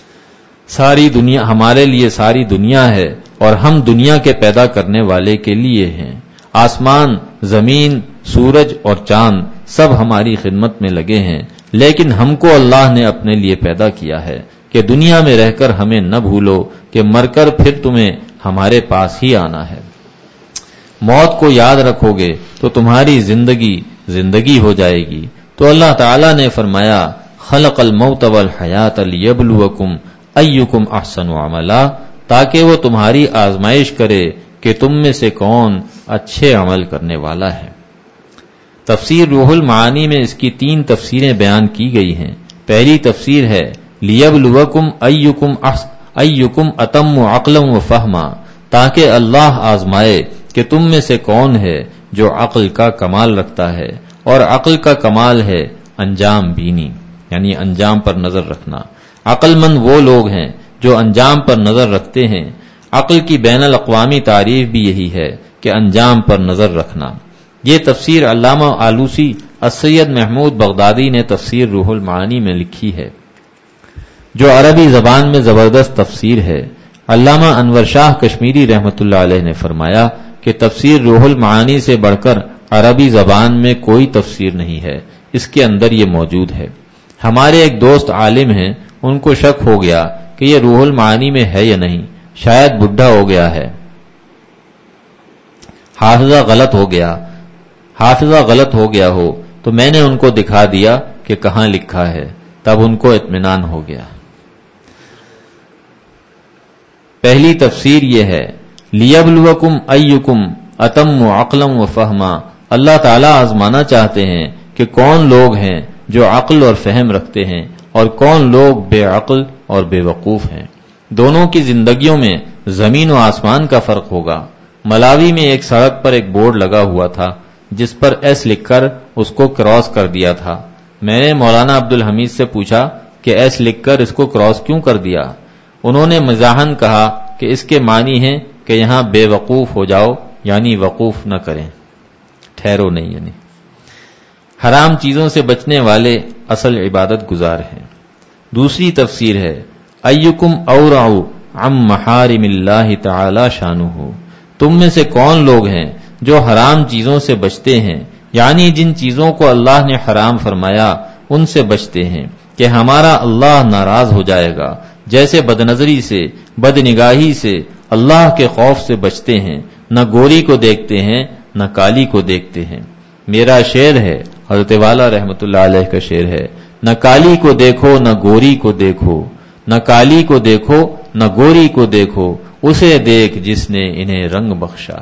ساری دنیا ہمارے لیے ساری دنیا ہے اور ہم دنیا کے پیدا کرنے والے کے لیے ہیں۔ آسمان، زمین، سورج اور چاند سب ہماری خدمت میں لگے ہیں، لیکن ہم کو اللہ نے اپنے لیے پیدا کیا ہے کہ دنیا میں رہ کر ہمیں نہ بھولو کہ مر کر پھر تمہیں ہمارے پاس ہی آنا ہے۔ موت کو یاد رکھو گے تو تمہاری زندگی زندگی ہو جائے گی۔ تو اللہ تعالیٰ نے فرمایا خلق الموت والحیات لیبلوکم ایکم احسن عملا، تاکہ وہ تمہاری آزمائش کرے کہ تم میں سے کون اچھے عمل کرنے والا ہے۔ تفسیر روح المعانی میں اس کی تین تفسیریں بیان کی گئی ہیں۔ پہلی تفسیر ہے لیبلوکم ایکم ایکم اتم عقلا و فہما، تاکہ اللہ آزمائے کہ تم میں سے کون ہے جو عقل کا کمال رکھتا ہے، اور عقل کا کمال ہے انجام بینی، یعنی انجام پر نظر رکھنا۔ عقل مند وہ لوگ ہیں جو انجام پر نظر رکھتے ہیں۔ عقل کی بین الاقوامی تعریف بھی یہی ہے کہ انجام پر نظر رکھنا۔ یہ تفسیر علامہ آلوسی السید محمود بغدادی نے تفسیر روح المعانی میں لکھی ہے، جو عربی زبان میں زبردست تفسیر ہے۔ علامہ انور شاہ کشمیری رحمۃ اللہ علیہ نے فرمایا کہ تفسیر روح المعانی سے بڑھ کر عربی زبان میں کوئی تفسیر نہیں ہے، اس کے اندر یہ موجود ہے۔ ہمارے ایک دوست عالم ہیں، ان کو شک ہو گیا کہ یہ روح المعانی میں ہے یا نہیں، شاید بڈھا ہو گیا ہے، حافظہ غلط ہو گیا حافظہ غلط ہو گیا ہو تو میں نے ان کو دکھا دیا کہ کہاں لکھا ہے، تب ان کو اطمینان ہو گیا۔ پہلی تفسیر یہ ہے لیبلوکم ایکم اتم عقلا و فہما، اللہ تعالیٰ آزمانا چاہتے ہیں کہ کون لوگ ہیں جو عقل اور فہم رکھتے ہیں اور کون لوگ بے عقل اور بے وقوف ہیں. دونوں کی زندگیوں میں زمین و آسمان کا فرق ہوگا. ملاوی میں ایک سڑک پر ایک بورڈ لگا ہوا تھا جس پر ایس لکھ کر اس کو کراس کر دیا تھا. میں نے مولانا عبد الحمید سے پوچھا کہ ایس لکھ کر اس کو کراس کیوں کر دیا؟ انہوں نے مزاحن کہا کہ اس کے معنی ہے کہ یہاں بے وقوف ہو جاؤ، یعنی وقوف نہ کریں، ٹھہرو نہیں. یعنی حرام چیزوں سے بچنے والے اصل عبادت گزار ہیں. دوسری تفسیر ہے ایکم اورع عن محارم اللہ تعالی شانہ، تم میں سے کون لوگ ہیں جو حرام چیزوں سے بچتے ہیں، یعنی جن چیزوں کو اللہ نے حرام فرمایا ان سے بچتے ہیں کہ ہمارا اللہ ناراض ہو جائے گا. جیسے بدنظری سے، بد نگاہی سے، اللہ کے خوف سے بچتے ہیں. نہ گوری کو دیکھتے ہیں نہ کالی کو دیکھتے ہیں. میرا شعر ہے، حضرت والا رحمت اللہ علیہ کا شعر ہے، نہ کالی کو دیکھو نہ گوری کو دیکھو، نہ کالی کو دیکھو نہ گوری کو دیکھو، اسے دیکھ جس نے انہیں رنگ بخشا.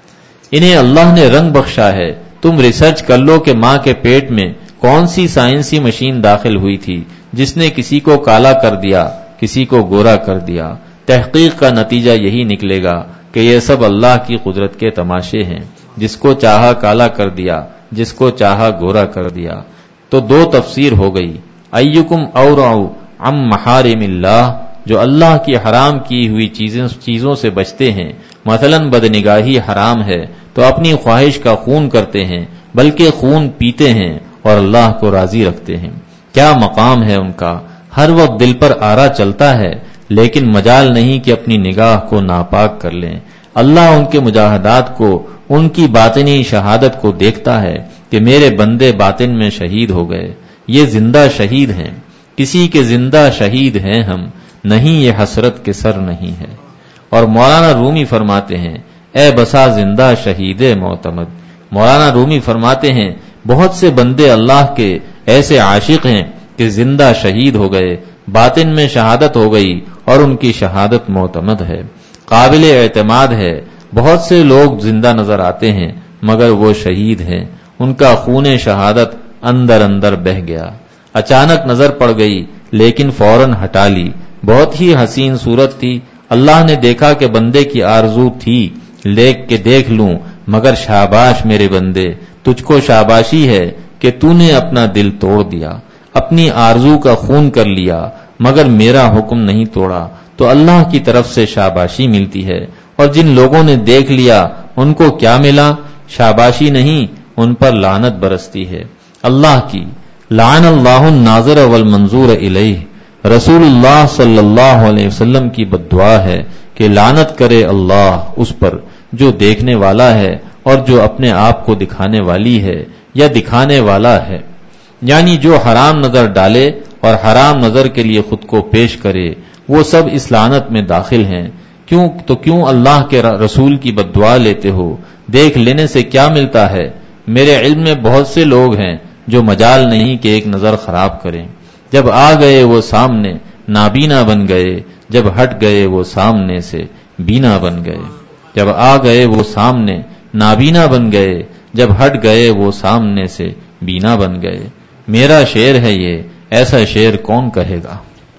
انہیں اللہ نے رنگ بخشا ہے. تم ریسرچ کر لو کہ ماں کے پیٹ میں کون سی سائنسی مشین داخل ہوئی تھی جس نے کسی کو کالا کر دیا، کسی کو گورا کر دیا. تحقیق کا نتیجہ یہی نکلے گا کہ یہ سب اللہ کی قدرت کے تماشے ہیں. جس کو چاہا کالا کر دیا، جس کو چاہا گورا کر دیا. تو دو تفسیر ہو گئی. ایکم اورع عن محارم اللہ، جو اللہ کی حرام کی ہوئی چیزیں چیزوں سے بچتے ہیں. مثلا بدنگاہی حرام ہے تو اپنی خواہش کا خون کرتے ہیں، بلکہ خون پیتے ہیں اور اللہ کو راضی رکھتے ہیں. کیا مقام ہے ان کا. ہر وقت دل پر آرا چلتا ہے لیکن مجال نہیں کہ اپنی نگاہ کو ناپاک کر لیں. اللہ ان کے مجاہدات کو، ان کی باطنی شہادت کو دیکھتا ہے کہ میرے بندے باطن میں شہید ہو گئے. یہ زندہ شہید ہیں. کسی کے زندہ شہید ہیں ہم، نہیں یہ حسرت کے سر نہیں ہے. اور مولانا رومی فرماتے ہیں اے بسا زندہ شہید معتمد. مولانا رومی فرماتے ہیں بہت سے بندے اللہ کے ایسے عاشق ہیں کہ زندہ شہید ہو گئے، باطن میں شہادت ہو گئی اور ان کی شہادت معتمد ہے، قابل اعتماد ہے. بہت سے لوگ زندہ نظر آتے ہیں مگر وہ شہید ہیں. ان کا خون شہادت اندر اندر بہہ گیا. اچانک نظر پڑ گئی لیکن فوراً ہٹا لی. بہت ہی حسین صورت تھی. اللہ نے دیکھا کہ بندے کی آرزو تھی لیک کے دیکھ لوں، مگر شاباش میرے بندے، تجھ کو شاباشی ہے کہ تو نے اپنا دل توڑ دیا، اپنی آرزو کا خون کر لیا مگر میرا حکم نہیں توڑا. تو اللہ کی طرف سے شاباشی ملتی ہے. اور جن لوگوں نے دیکھ لیا ان کو کیا ملا؟ شاباشی نہیں، ان پر لعنت برستی ہے اللہ کی. لعن اللہ الناظر والمنظور الیہ، رسول اللہ صلی اللہ علیہ وسلم کی بددعا ہے کہ لعنت کرے اللہ اس پر جو دیکھنے والا ہے اور جو اپنے آپ کو دکھانے والی ہے یا دکھانے والا ہے. یعنی جو حرام نظر ڈالے اور حرام نظر کے لیے خود کو پیش کرے وہ سب اس لعنت میں داخل ہیں. کیوں تو کیوں اللہ کے رسول کی بددعا لیتے ہو؟ دیکھ لینے سے کیا ملتا ہے؟ میرے علم میں بہت سے لوگ ہیں جو مجال نہیں کہ ایک نظر خراب کریں. جب آ گئے وہ سامنے نابینا بن گئے، جب ہٹ گئے وہ سامنے سے بینا بن گئے. جب آ گئے وہ سامنے نابینا بن گئے، جب ہٹ گئے وہ سامنے سے بینا بن گئے. میرا شعر ہے یہ، ایسا شعر کون کہے گا؟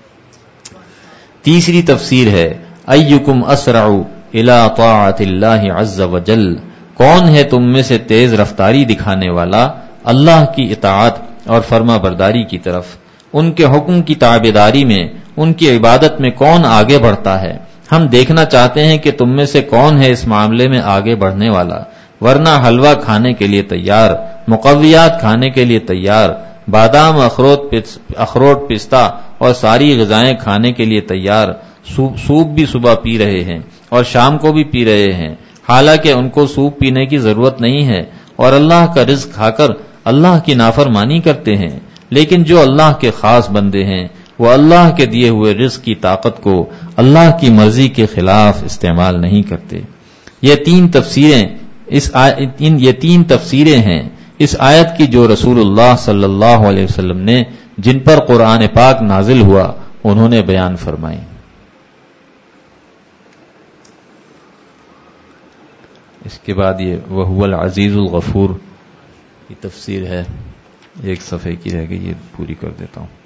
تیسری تفسیر ہے ایکم اسرع الی طاعت اللہ عز وجل، کون ہے تم میں سے تیز رفتاری دکھانے والا اللہ کی اطاعت اور فرما برداری کی طرف. ان کے حکم کی تابعداری میں، ان کی عبادت میں کون آگے بڑھتا ہے؟ ہم دیکھنا چاہتے ہیں کہ تم میں سے کون ہے اس معاملے میں آگے بڑھنے والا. ورنہ حلوہ کھانے کے لیے تیار، مقویات کھانے کے لیے تیار، بادام اخروٹ اخروٹ پستہ اور ساری غذائیں کھانے کے لیے تیار. سوپ بھی صبح پی رہے ہیں اور شام کو بھی پی رہے ہیں، حالانکہ ان کو سوپ پینے کی ضرورت نہیں ہے اور اللہ کا رزق کھا کر اللہ کی نافرمانی کرتے ہیں. لیکن جو اللہ کے خاص بندے ہیں وہ اللہ کے دیے ہوئے رزق کی طاقت کو اللہ کی مرضی کے خلاف استعمال نہیں کرتے. یہ تین تفسیریں اس ان یہ تین تفسیریں ہیں اس آیت کی جو رسول اللہ صلی اللہ علیہ وسلم نے، جن پر قرآن پاک نازل ہوا، انہوں نے بیان فرمائی. اس کے بعد یہ وَهُوَ الْعَزِيزُ الْغَفُورُ یہ تفسیر ہے، ایک صفحے کی رہ گئی، یہ پوری کر دیتا ہوں۔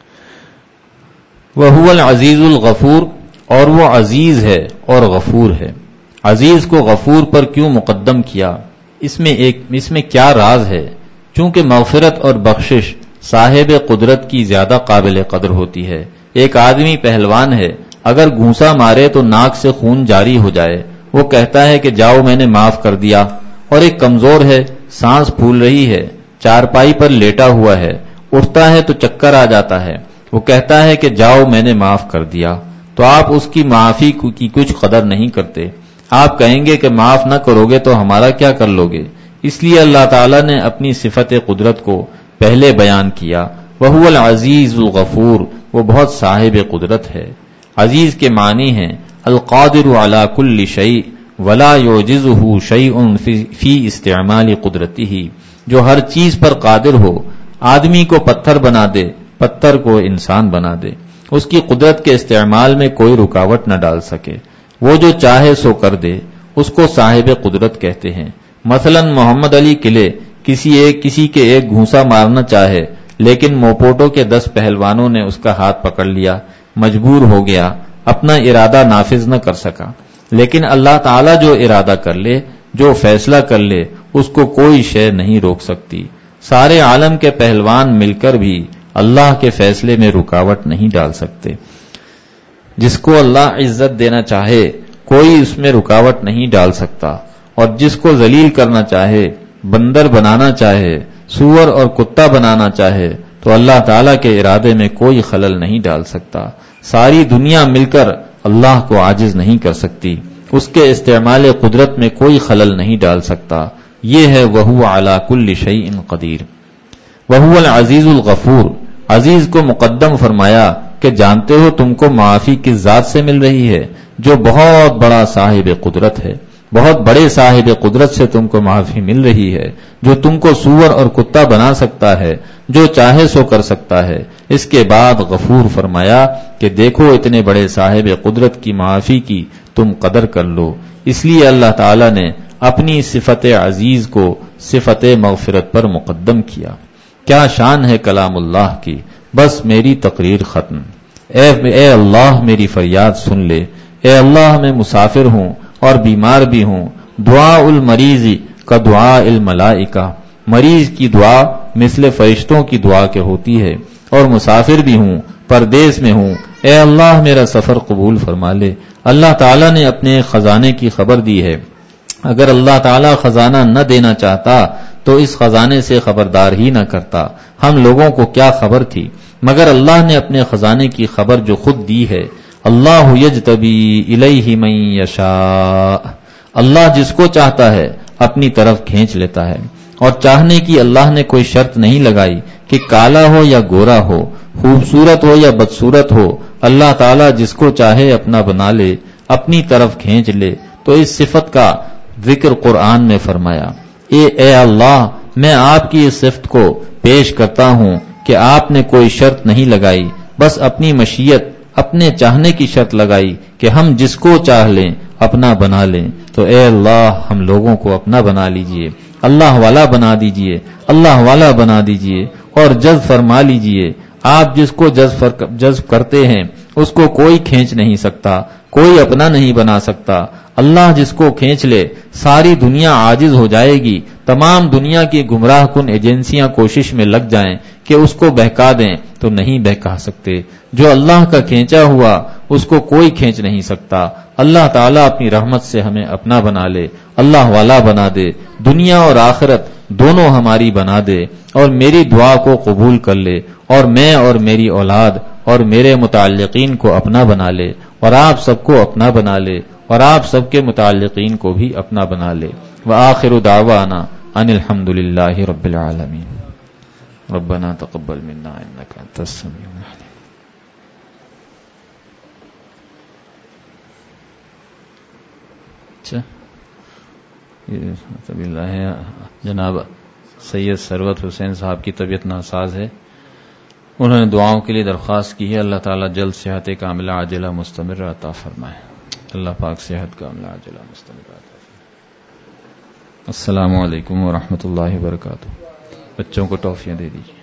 وَهُوَ الْعَزِيزُ الْغَفُورُ، اور وہ عزیز ہے اور غفور ہے۔ عزیز کو غفور پر کیوں مقدم کیا؟ اس میں ایک اس میں کیا راز ہے؟ چونکہ مغفرت اور بخشش صاحب قدرت کی زیادہ قابل قدر ہوتی ہے۔ ایک آدمی پہلوان ہے، اگر گھونسا مارے تو ناک سے خون جاری ہو جائے، وہ کہتا ہے کہ جاؤ میں نے معاف کر دیا۔ اور ایک کمزور ہے، سانس پھول رہی ہے، چارپائی پر لیٹا ہوا ہے، اٹھتا ہے تو چکر آ جاتا ہے، وہ کہتا ہے کہ جاؤ میں نے معاف کر دیا۔ تو آپ اس کی معافی کی کچھ قدر نہیں کرتے، آپ کہیں گے کہ معاف نہ کرو گے تو ہمارا کیا کر لو گے؟ اس لیے اللہ تعالیٰ نے اپنی صفت قدرت کو پہلے بیان کیا۔ وَهُوَ الْعَزِيزُ الْغَفُورُ، وہ بہت صاحب قدرت ہے۔ عزیز کے معنی ہیں القادر علی کل شیء ولا یعجزہ شیء فی استعمال قدرتہ، جو ہر چیز پر قادر ہو، آدمی کو پتھر بنا دے، پتھر کو انسان بنا دے، اس کی قدرت کے استعمال میں کوئی رکاوٹ نہ ڈال سکے، وہ جو چاہے سو کر دے، اس کو صاحب قدرت کہتے ہیں۔ مثلا محمد علی قلعے کسی ایک کسی کے ایک گھونسا مارنا چاہے، لیکن موپوٹو کے دس پہلوانوں نے اس کا ہاتھ پکڑ لیا، مجبور ہو گیا، اپنا ارادہ نافذ نہ کر سکا۔ لیکن اللہ تعالیٰ جو ارادہ کر لے، جو فیصلہ کر لے، اس کو کوئی شے نہیں روک سکتی۔ سارے عالم کے پہلوان مل کر بھی اللہ کے فیصلے میں رکاوٹ نہیں ڈال سکتے۔ جس کو اللہ عزت دینا چاہے کوئی اس میں رکاوٹ نہیں ڈال سکتا، اور جس کو ذلیل کرنا چاہے، بندر بنانا چاہے، سور اور کتا بنانا چاہے، تو اللہ تعالیٰ کے ارادے میں کوئی خلل نہیں ڈال سکتا۔ ساری دنیا مل کر اللہ کو عاجز نہیں کر سکتی، اس کے استعمال قدرت میں کوئی خلل نہیں ڈال سکتا۔ یہ ہے وَهُوَ عَلَى كُلِّ شَيْءٍ قَدِيرٌ۔ وَهُوَ الْعَزِيزُ الْغَفُورُ، عزیز کو مقدم فرمایا کہ جانتے ہو تم کو معافی کس ذات سے مل رہی ہے، جو بہت بڑا صاحب قدرت ہے، بہت بڑے صاحب قدرت سے تم کو معافی مل رہی ہے، جو تم کو سور اور کتا بنا سکتا ہے، جو چاہے سو کر سکتا ہے۔ اس کے بعد غفور فرمایا کہ دیکھو اتنے بڑے صاحب قدرت کی معافی کی تم قدر کر لو۔ اس لیے اللہ تعالیٰ نے اپنی صفت عزیز کو صفت مغفرت پر مقدم کیا۔ کیا شان ہے کلام اللہ کی، بس میری تقریر ختم۔ اے اے اللہ میری فریاد سن لے، اے اللہ میں مسافر ہوں اور بیمار بھی ہوں، دعا المریض کا دعا الملائکہ، مریض کی دعا مثل فرشتوں کی دعا کے ہوتی ہے، اور مسافر بھی ہوں، پردیس میں ہوں، اے اللہ میرا سفر قبول فرما لے۔ اللہ تعالیٰ نے اپنے خزانے کی خبر دی ہے، اگر اللہ تعالیٰ خزانہ نہ دینا چاہتا تو اس خزانے سے خبردار ہی نہ کرتا، ہم لوگوں کو کیا خبر تھی، مگر اللہ نے اپنے خزانے کی خبر جو خود دی ہے۔ اللہ یجتبی الیہ من یشاء، اللہ جس کو چاہتا ہے اپنی طرف کھینچ لیتا ہے، اور چاہنے کی اللہ نے کوئی شرط نہیں لگائی کہ کالا ہو یا گورا ہو، خوبصورت ہو یا بدصورت ہو، اللہ تعالیٰ جس کو چاہے اپنا بنا لے، اپنی طرف کھینچ لے۔ تو اس صفت کا ذکر قرآن میں فرمایا، اے اے اللہ میں آپ کی اس صفت کو پیش کرتا ہوں کہ آپ نے کوئی شرط نہیں لگائی، بس اپنی مشیت، اپنے چاہنے کی شرط لگائی کہ ہم جس کو چاہ لیں اپنا بنا لیں۔ تو اے اللہ ہم لوگوں کو اپنا بنا لیجئے، اللہ والا بنا دیجئے، اللہ والا بنا دیجئے، اور جذب فرما لیجئے۔ آپ جس کو جذب جذب کرتے ہیں اس کو کوئی کھینچ نہیں سکتا، کوئی اپنا نہیں بنا سکتا۔ اللہ جس کو کھینچ لے ساری دنیا عاجز ہو جائے گی، تمام دنیا کی گمراہ کن ایجنسیاں کوشش میں لگ جائیں کہ اس کو بہکا دیں تو نہیں بہکا سکتے۔ جو اللہ کا کھینچا ہوا اس کو کوئی کھینچ نہیں سکتا۔ اللہ تعالیٰ اپنی رحمت سے ہمیں اپنا بنا لے، اللہ والا بنا دے، دنیا اور آخرت دونوں ہماری بنا دے، اور میری دعا کو قبول کر لے، اور میں اور میری اولاد اور میرے متعلقین کو اپنا بنا لے، اور آپ سب کو اپنا بنا لے، اور آپ سب کے متعلقین کو بھی اپنا بنا لے۔ وآخر دعوانا ان الحمد للہ رب العالمین۔ ربنا تقبل منا انک انت السمیع العلیم۔ اچھا جناب سید ثروت حسین صاحب کی طبیعت ناساز ہے، انہوں نے دعاؤں کے لیے درخواست کی ہے، اللہ تعالیٰ جلد صحت کاملہ عاجلہ مستمر عطا فرمائے۔ اللہ پاک صحت کاملہ عاجلہ مستمر عطا فرمائے۔ السلام علیکم ورحمۃ اللہ وبرکاتہ۔ بچوں کو ٹافیاں دے دیجیے.